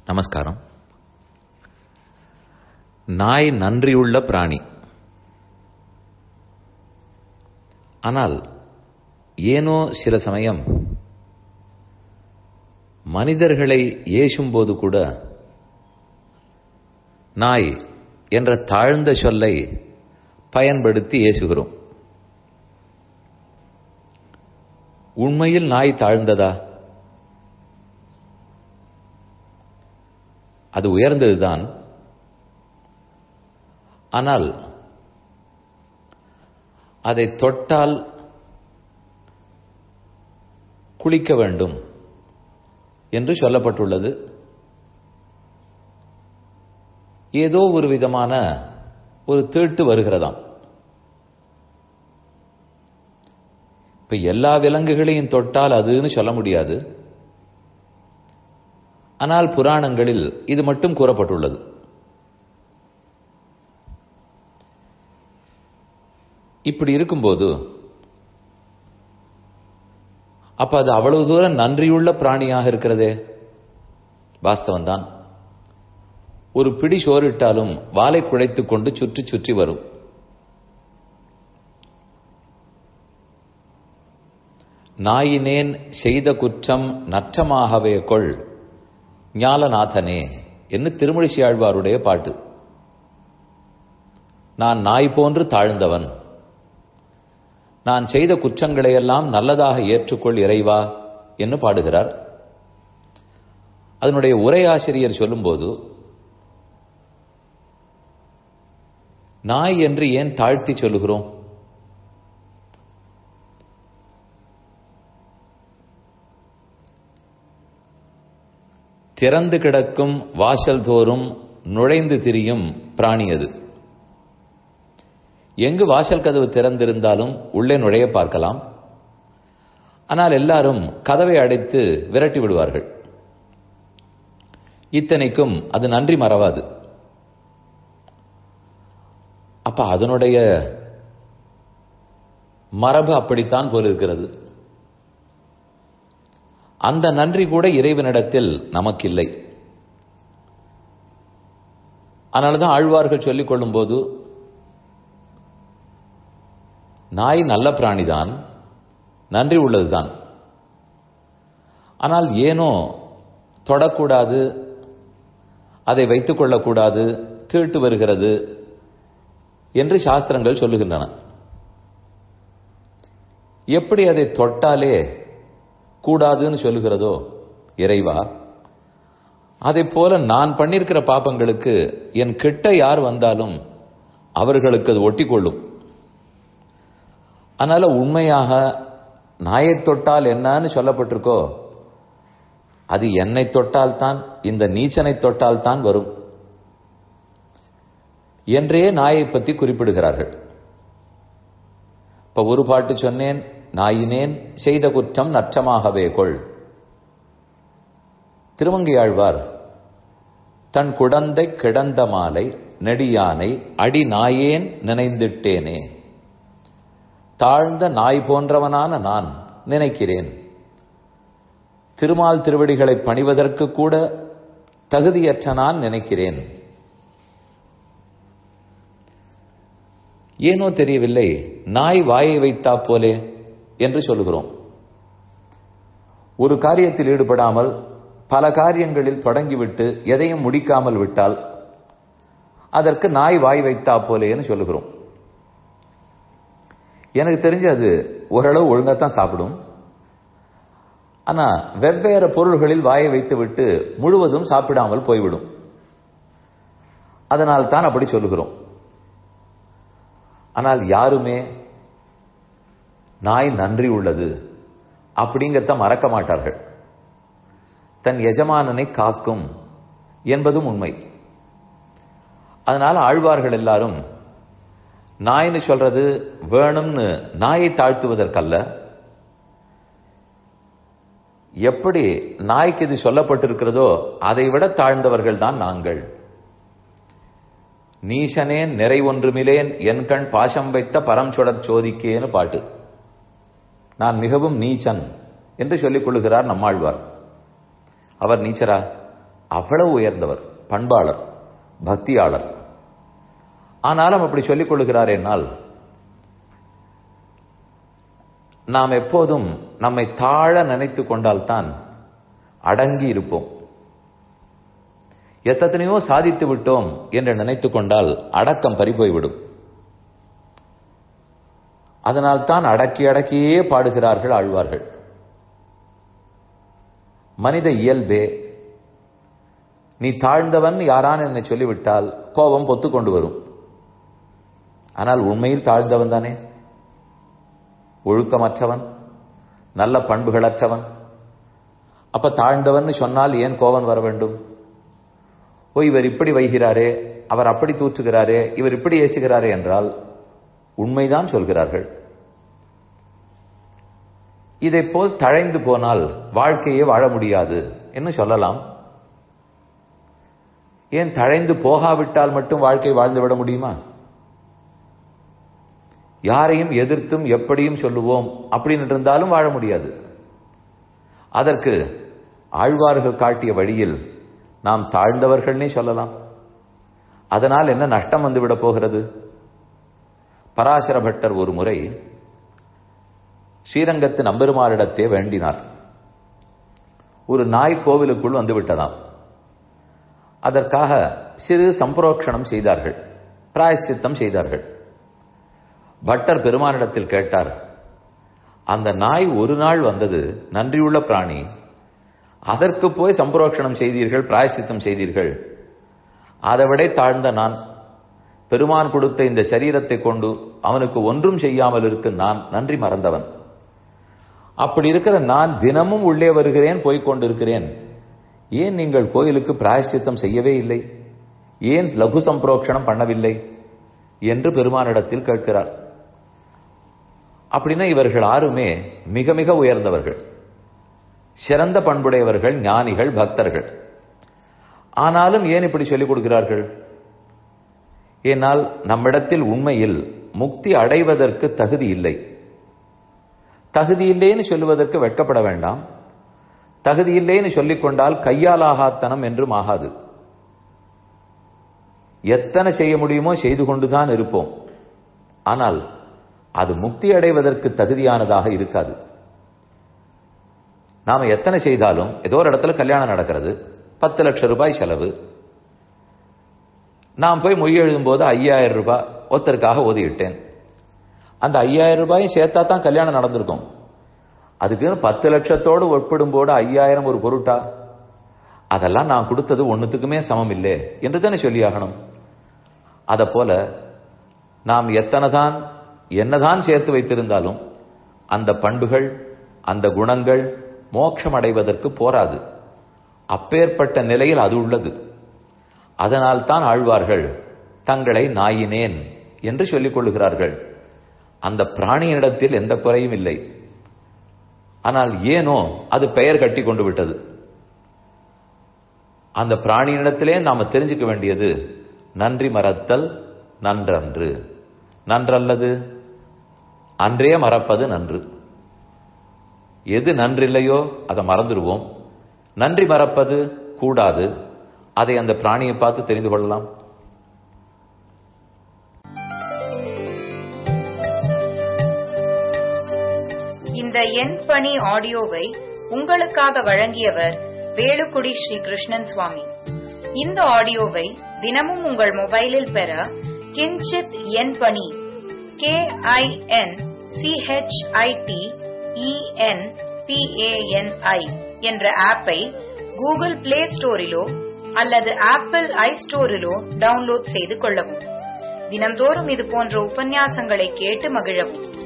நமஸ்காரம். நாய் நன்றியுள்ள பிராணி. ஆனால் ஏனோ சில சமயம் மனிதர்களை ஏசும்போது கூட நாய் என்ற தாழ்ந்த சொல்லை பயன்படுத்தி ஏசுகிறோம். உண்மையில் நாய் தாழ்ந்ததா? அது உயர்ந்ததுதான். ஆனால் அதை தொட்டால் குளிக்க வேண்டும் என்று சொல்லப்பட்டுள்ளது. ஏதோ ஒரு விதமான ஒரு தீட்டு வருகிறதாம். இப்ப எல்லா விலங்குகளையும் தொட்டால் அதுன்னு சொல்ல முடியாது. ஆனால் புராணங்களில் இது மட்டும் கூறப்பட்டுள்ளது. இப்படி இருக்கும்போது அப்ப அது அவ்வளவு தூரம் நன்றியுள்ள பிராணியாக இருக்கிறதே. வாஸ்தவம்தான். ஒரு பிடி சோறிட்டாலும் வாலை குழைத்துக் கொண்டு சுற்றி சுற்றி வரும். நாயினேன் செய்த குற்றம் நற்றமாகவே கொள் ஞாலநாதனே என்று திருமழிசை ஆழ்வாருடைய பாட்டு. நான் நாய் போன்று தாழ்ந்தவன், நான் செய்த குற்றங்களையெல்லாம் நல்லதாக ஏற்றுக்கொள் இறைவா என்று பாடுகிறார். அதனுடைய உரையாசிரியர் சொல்லும்போது, நாய் என்று ஏன் தாழ்த்தி சொல்லுகிறோம்? திறந்து கிடக்கும் வாசல் தோறும் நுழைந்து திரியும் பிராணி அது. எங்கு வாசல் கதவு திறந்திருந்தாலும் உள்ளே நுழைய பார்க்கலாம். ஆனால் எல்லாரும் கதவை அடைத்து விரட்டி விடுவார்கள். இத்தனைக்கும் அது நன்றி மறவாது. அப்ப அதனுடைய மரபு அப்படித்தான் போலிருக்கிறது. அந்த நன்றி கூட இறைவனிடத்தில் நமக்கில்லை. அதனாலதான் ஆழ்வார்கள் சொல்லிக் கொள்ளும் போது, நாய் நல்ல பிராணிதான், நன்றி உள்ளதுதான். ஆனால் ஏனோ தொடக்கூடாது, அதை வைத்துக் கொள்ளக்கூடாது, தீட்டு வருகிறது என்று சாஸ்திரங்கள் சொல்லுகின்றன. எப்படி அதை தொட்டாலே கூடாதுன்னு சொல்லுகிறதோ இறைவா, அதை போல நான் பண்ணிருக்கிற பாப்பங்களுக்கு என் கிட்ட யார் வந்தாலும் அவர்களுக்கு அது ஒட்டி கொள்ளும். அதனால உண்மையாக நாயை தொட்டால் என்னன்னு சொல்லப்பட்டிருக்கோ, அது என்னை தொட்டால் தான், இந்த நீச்சனை தொட்டால் தான் வரும் என்றே நாயை பற்றி குறிப்பிடுகிறார்கள். இப்ப ஒரு பாட்டு சொன்னேன், நாயினேன் செய்த குற்றம் நற்றமாகவே கொள். திருமங்கையாழ்வார் தன் குடந்தை கிடந்த மாலை நெடியானை அடி நாயேன் நினைந்திட்டேனே, தாழ்ந்த நாய் போன்றவனான நான் நினைக்கிறேன், திருமால் திருவடிகளை பணிவதற்கு கூட தகுதியற்ற நான் நினைக்கிறேன். ஏனோ தெரியவில்லை, நாய் வாயை வைத்தா போலே என்று சொல்லுகிறோம். ஒரு காரியத்தில் ஈடுபடாமல் பல காரியங்களில் தொடங்கிவிட்டு எதையும் முடிக்காமல் விட்டால் அதற்கு நாய் வாய் வைத்தா போலேன்னு சொல்லுகிறோம். எனக்கு தெரிஞ்சு அது ஓரளவு ஒழுங்காத்தான் சாப்பிடும். ஆனா வெவ்வேறு பொருள்களில் வாயை வைத்து விட்டு முழுவதும் சாப்பிடாமல் போய்விடும். அதனால் தான் அப்படி சொல்லுகிறோம். ஆனால் யாருமே நாய் நன்றி உள்ளது அப்படிங்கறத மறக்க மாட்டார்கள். தன் எஜமானனை காக்கும் என்பதும் உண்மை. அதனால ஆழ்வார்கள் எல்லாரும் நாய்னு சொல்றது வேணும்னு நாயை தாழ்த்துவதற்கல்ல. எப்படி நாய்க்கு இது சொல்லப்பட்டிருக்கிறதோ அதை விட தாழ்ந்தவர்கள் தான் நாங்கள். நீசனேன் நிறை ஒன்றுமிலேன் என் கண் பாசம் வைத்த பரம் சுடர் சோதிக்கேன்னு பாட்டு. நான் மிகவும் நீச்சன் என்று சொல்லிக் கொள்ளுகிறார் நம்மாழ்வார். அவர் நீச்சரா? அவ்வளவு உயர்ந்தவர், பண்பாளர், பக்தியாளர். ஆனாலும் அப்படி சொல்லிக் கொள்ளுகிறார் என்னால் நாம் எப்போதும் நம்மை தாழ நினைத்து கொண்டால்தான் அடங்கி இருப்போம். எத்தனையோ சாதித்து விட்டோம் என்று நினைத்துக் கொண்டால் அடக்கம் பறிபோய்விடும். அதனால் தான் அடக்கி அடக்கியே பாடுகிறார்கள் ஆழ்வார்கள். மனித இயல்பே, நீ தாழ்ந்தவன் யாரான் என்னை சொல்லிவிட்டால் கோபம் பொத்து கொண்டு வரும். ஆனால் உண்மையில் தாழ்ந்தவன் தானே, ஒழுக்கமற்றவன், நல்ல பண்புகளற்றவன். அப்ப தாழ்ந்தவன் சொன்னால் ஏன் கோபம் வர வேண்டும்? இவர் இப்படி வைகிறாரே, அவர் அப்படி தூற்றுகிறாரே, இவர் இப்படி ஏசுகிறாரே என்றால் உண்மைதான் சொல்கிறார்கள். இதை போல் தழைந்து போனால் வாழ்க்கையே வாழ முடியாது என்று சொல்லலாம். ஏன் தழைந்து போகாவிட்டால் மட்டும் வாழ்க்கை வாழ்ந்துவிட முடியுமா? யாரையும் எதிர்த்தும் எப்படியும் சொல்லுவோம் அப்படின்னு இருந்தாலும் வாழ முடியாது. அதற்கு ஆழ்வார்கள் காட்டிய வழியில் நாம் தாழ்ந்தவர்கள்னே சொல்லலாம். அதனால் என்ன நஷ்டம் வந்துவிடப் போகிறது? பராசர பட்டர் ஒரு முறை ஸ்ரீரங்கத்து நம்பெருமாளிடத்தே வேண்டினார். ஒரு நாய் கோவிலுக்குள் வந்துவிட்டதாம். அதற்காக சிறு சம்பரோக்ஷணம் செய்தார்கள், பிராயச்சித்தம் செய்தார்கள். பட்டர் பெருமானிடத்தில் கேட்டார், அந்த நாய் ஒரு நாள் வந்தது, நன்றியுள்ள பிராணி, அதற்கு போய் சம்பரோக்ஷணம் செய்தீர்கள், பிராயச்சித்தம் செய்தீர்கள். அதை விட தாழ்ந்த நான், பெருமான் கொடுத்த இந்த சரீரத்தை கொண்டு அவனுக்கு ஒன்றும் செய்யாமல் இருக்க நான் நன்றி மறந்தவன். அப்படி இருக்கிற நான் தினமும் உள்ளே வருகிறேன், போய்கொண்டிருக்கிறேன். ஏன் நீங்கள் கோயிலுக்கு பிராயச்சித்தம் செய்யவே இல்லை? ஏன் லகு சம்பரோக்ஷணம் பண்ணவில்லை என்று பெருமானிடத்தில் கேட்கிறார். அப்படின்னா இவர்கள் யாருமே மிக மிக உயர்ந்தவர்கள், சிறந்த பண்புடையவர்கள், ஞானிகள், பக்தர்கள். ஆனாலும் ஏன் இப்படி சொல்லிக் கொடுக்கிறார்கள்? ஏனால் நம்மிடத்தில் உண்மையில் முக்தி அடைவதற்கு தகுதி இல்லை. தகுதி இல்லைன்னு சொல்லுவதற்கு வெட்கப்பட வேண்டாம். தகுதி இல்லைன்னு சொல்லிக் கொண்டால் கையாலாகாத்தனம் என்றும் ஆகாது. எத்தனை செய்ய முடியுமோ செய்து கொண்டுதான் இருப்போம். ஆனால் அது முக்தி அடைவதற்கு தகுதியானதாக இருக்காது. நாம எத்தனை செய்தாலும் ஏதோ ஒரு இடத்துல கல்யாணம் நடக்கிறது, 10 லட்சம் ரூபாய் செலவு. நான் போய் மொய் எழுதும் போது 5000 ரூபாய் ஒருத்தருக்காக ஒதுக்கிட்டேன். அந்த 5000 ரூபாயும் சேர்த்தா தான் கல்யாணம் நடந்திருக்கும். அதுக்கு 10 லட்சத்தோடு ஒப்பிடும் போது 5000 ஒரு பொருட்டா? அதெல்லாம் நான் கொடுத்தது ஒன்னுத்துக்குமே சமம் இல்லை என்று தானே சொல்லியாகணும். அத போல நாம் என்னதான் சேர்த்து வைத்திருந்தாலும் அந்த பண்புகள், அந்த குணங்கள் மோட்சம் அடைவதற்கு போராது. அப்பேற்பட்ட நிலையில் அது உள்ளது. அதனால் தான் ஆழ்வார்கள் தங்களை நாயினேன் என்று சொல்லிக் கொள்ளுகிறார்கள். அந்த பிராணியினிடத்தில் எந்த குறையும் இல்லை. ஆனால் ஏனோ அது பெயர் கட்டி கொண்டு விட்டது. அந்த பிராணியினிடத்திலே நாம தெரிஞ்சுக்க வேண்டியது, நன்றி மறத்தல் நன்றன்று, நன்றல்லது அன்றே மறப்பது நன்று. எது நன்றில்லையோ அதை மறந்துடுவோம். நன்றி மறப்பது கூடாது. அதை அந்த பிராணியை பார்த்து தெரிந்து கொள்ளலாம். இந்த என் பணி ஆடியோவை உங்களுக்காக வழங்கியவர் வேலுக்குடி ஸ்ரீ கிருஷ்ணன் சுவாமி. இந்த ஆடியோவை தினமும் உங்கள் மொபைலில் பெற கிஞ்சித் என் பணி KINCHITENPANI என்ற ஆப்பை கூகுள் பிளே ஸ்டோரிலோ அல்லது ஆப்பிள் ஐஸ்டோரிலோ டவுன்லோட் செய்து கொள்ளவும். தினம்தோறும் இது போன்ற உபன்யாசங்களை கேட்டு மகிழவும்.